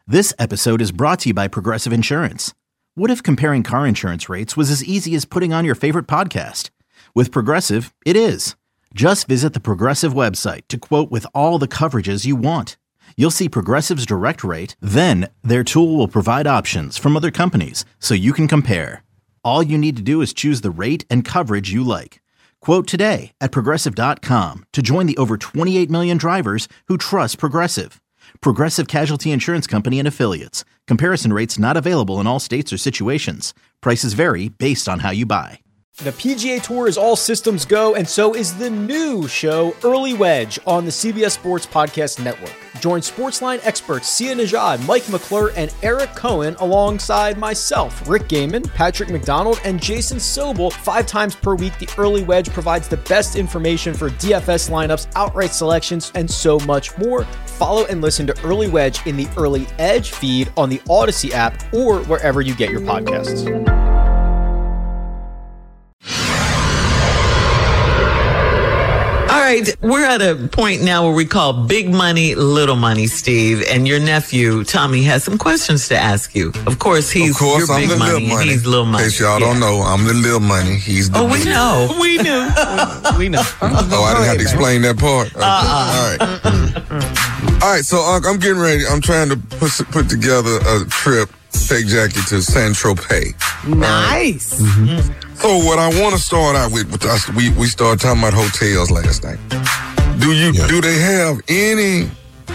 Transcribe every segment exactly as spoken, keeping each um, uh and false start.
This episode is brought to you by Progressive Insurance. What if comparing car insurance rates was as easy as putting on your favorite podcast? With Progressive, it is. Just visit the Progressive website to quote with all the coverages you want. You'll see Progressive's direct rate, then their tool will provide options from other companies so you can compare. All you need to do is choose the rate and coverage you like. Quote today at Progressive dot com to join the over twenty-eight million drivers who trust Progressive. Progressive Casualty Insurance Company and Affiliates. Comparison rates not available in all states or situations. Prices vary based on how you buy. The P G A Tour is all systems go, and so is the new show, Early Wedge, on the C B S Sports Podcast Network. Join Sportsline experts Sia Nejad, Mike McClure, and Eric Cohen alongside myself, Rick Gaiman, Patrick McDonald, and Jason Sobel. Five times per week, the Early Wedge provides the best information for D F S lineups, outright selections, and so much more. Follow and listen to Early Wedge in the Early Edge feed on the Odyssey app or wherever you get your podcasts. All right, we're at a point now where we call big money, little money, Steve, and your nephew, Tommy, has some questions to ask you. Of course, he's of course, your I'm big the money, little money. and he's little money. In case y'all yeah. don't know, I'm the little money. He's the Oh, big we know. We knew. we know. Oh, I didn't have to explain that part. Okay. Uh-uh. All right. All right, so Unc, I'm getting ready. I'm trying to put put together a trip, take Jackie to Saint-Tropez. Nice. Right. Mm-hmm. So what I want to start out with, with us, we, we started talking about hotels last night. Do you yeah. do they have any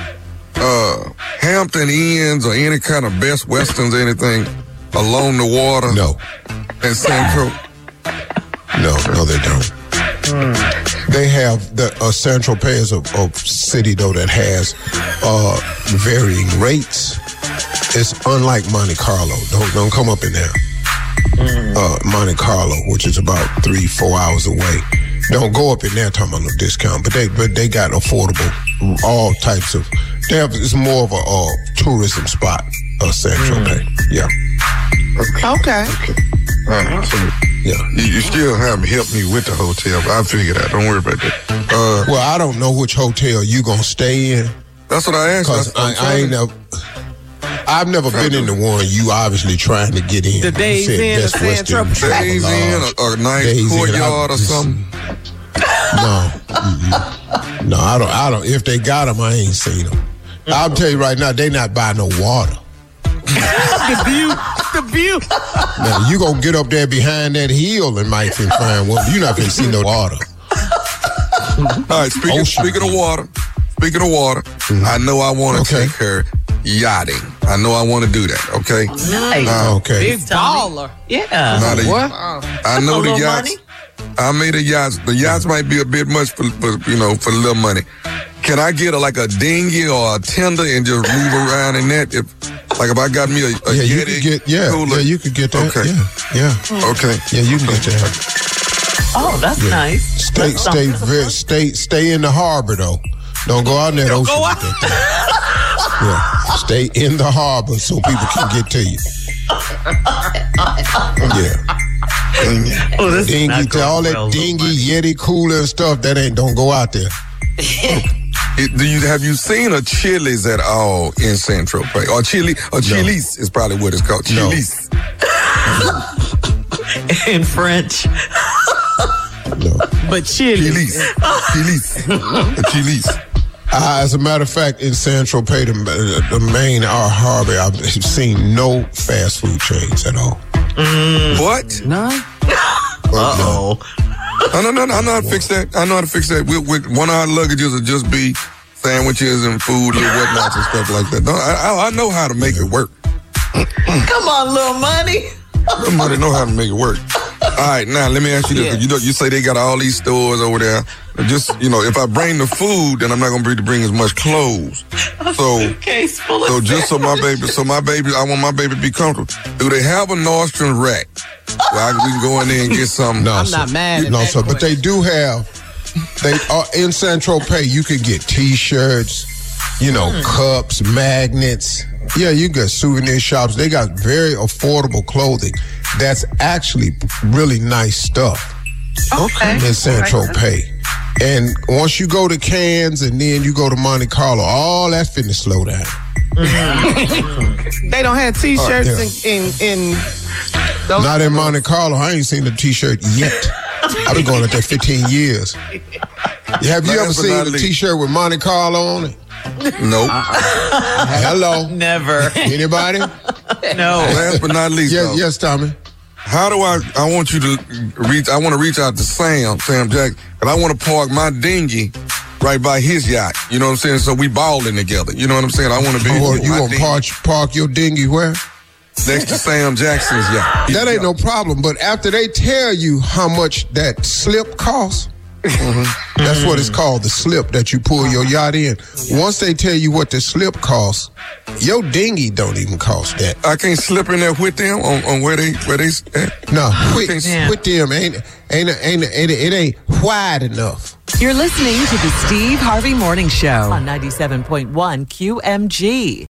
uh, Hampton Inns or any kind of Best Westerns, anything along the water? No. In Saint-Tropez? No, no, they don't. Mm. They have the uh, Saint-Tropez is a, a city though that has uh, varying rates. It's unlike Monte Carlo. Don't don't come up in there. Mm. Uh, Monte Carlo, which is about three, four hours away. Don't go up in there talking about no discount, but they but they got affordable, all types of. They have, it's more of a uh, tourism spot, uh, Saint-Tropez. Mm. Yeah. Okay. Okay. All right. So, yeah. You, you still haven't helped me with the hotel, but I figured out. Don't worry about that. Uh, well, I don't know which hotel you gonna stay in. That's what I asked. Because I, I ain't never. I've never been in the one you obviously trying to get in. The Days Inn or Saint-Tropez. Days Inn or a nice Days courtyard or something. No, mm-mm. no, I don't. I don't. If they got them, I ain't seen them. I'll tell you right now, they not buying no water. The view, the view. Now you gonna get up there behind that hill and might find one. You not gonna see no water. All right. Speaking, speaking of water, speaking of water, mm-hmm. I know I want to okay. take her yachting. I know I want to do that. Okay. Nice. Uh, okay. Big baller. Yeah. The, what? I know the yachts. Money? I made a yachts. The yachts might be a bit much for, for you know, for little money. Can I get a, like a dinghy or a tender and just move around in that? If, like if I got me a, a yeah, Yeti you could get, yeah, cooler. yeah, you could get that. Okay. Yeah, yeah. Okay. Yeah, you can get that. Oh, that's yeah. nice. Stay, that's stay, very, stay, stay in the harbor though. Don't go out in that Don't ocean. Go out. Yeah, stay in the harbor so people can get to you. Yeah. Oh, this dingy, is not all that well, dingy, Yeti cooler and stuff, that ain't, don't go out there. It, do you have you seen a Chili's at all in Saint-Tropez? Or Chili or Chili's no. is probably what it's called. Chili's. No. In French. No. But Chili's. Chili's. Chili's. Chili's. Uh, as a matter of fact, in Saint-Tropez, the, the main our harbor, I've seen no fast food chains at all. Mm. What? None? Uh-oh. No, no, no, no, I know how to fix that. I know how to fix that. With, with one of our luggages will just be sandwiches and food and whatnots and stuff like that. No, I, I know how to make it work. Come on, little money. Little money know how to make it work. All right, now let me ask you this. Yeah. You know, you say they got all these stores over there. Just, you know, if I bring the food, then I'm not gonna be able to bring as much clothes. A so, suitcase full of so just so my baby, so my baby, I want my baby to be comfortable. Do they have a Nordstrom rack where I, we can go in there and get something? No, I'm sir. not mad at No, that sir, but question. they do have. They are in Saint-Tropez. You can get T-shirts, you know, mm. cups, magnets. Yeah, you got souvenir shops. They got very affordable clothing. That's actually really nice stuff. Okay. In Saint-Tropez. And once you go to Cannes and then you go to Monte Carlo, all that's finna slow down. They don't have T-shirts Uh, yeah. in, in, in those. Not in Monte Carlo. I ain't seen the T-shirt yet. I've been going up there fifteen years. Have you Last ever but seen not a least. T-shirt with Monte Carlo on it? Nope. Hello. Never. Anybody? No. Last but not least, Yes, though, yes, Tommy. how do I, I want you to reach, I want to reach out to Sam, Sam Jack, and I want to park my dinghy right by his yacht. You know what I'm saying? So we balling together. You know what I'm saying? I want to be Or with you my gonna dinghy park, park your dinghy where? next to Sam Jackson's yacht. That ain't no problem. But after they tell you how much that slip costs, Mm-hmm. that's what it's called, the slip that you pull your yacht in. Once they tell you what the slip costs, your dinghy don't even cost that. I can't slip in there with them on, on where they where they at. No, with, Yeah. with them ain't ain't ain't ain't it ain't wide enough. You're listening to the Steve Harvey Morning Show on ninety-seven point one Q M G.